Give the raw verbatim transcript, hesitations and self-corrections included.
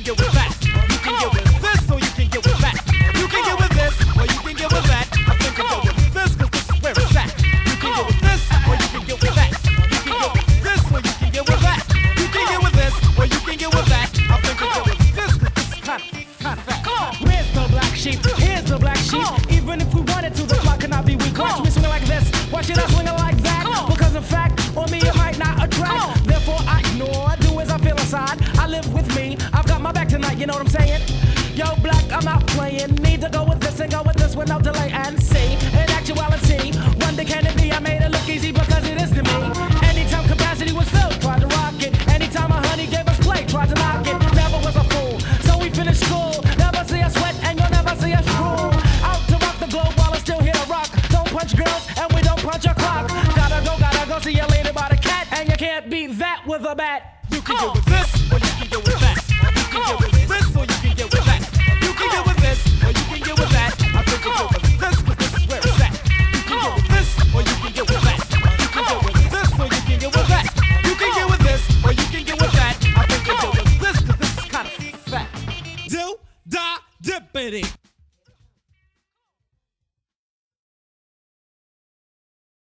get with that. You can get with this or you can get with that. You can get with this or you can get with that. I think you go with this cause this is where it's at. You can get with this or you can get with that. You can get with this or you can get with that. You can get with this or you can get with that. I think you go with this cause this is kind of, kind of fat. Where's the black sheep? Here's the black sheep. Even if we wanted to, the flock cannot be weak. Watch me swing it like this. Why should I swing it like that? Because in fact, on me it might not attract. Therefore I ignore, do as I feel inside. I live with me, I've got my back tonight, you know what I'm saying? Yo, black, I'm not playing. Need to go with this and go with this with no delay and see. In actuality, wonder can it be? I made it look easy because it is to me. Anytime capacity was filled, tried to rock it. Anytime a honey gave us play, tried to knock it. Never was a fool, so we finished school. Never see us sweat and you'll never see us drool. Out to rock the globe while it's still here to rock. Don't punch girls and we don't punch a clock. Gotta go, gotta go see your lady by the cat. And you can't beat that with a bat. You can get with this or you can get with that. You can get with this or you can get with that. You can get with this or you can get with that. I think you get with this cause this is where it's at. You can get with this or you can get with that. You can get with this or you can get with that. You can get with this or you can get with that. I think you get with this cause this is kind of fat. Do, da, dippity.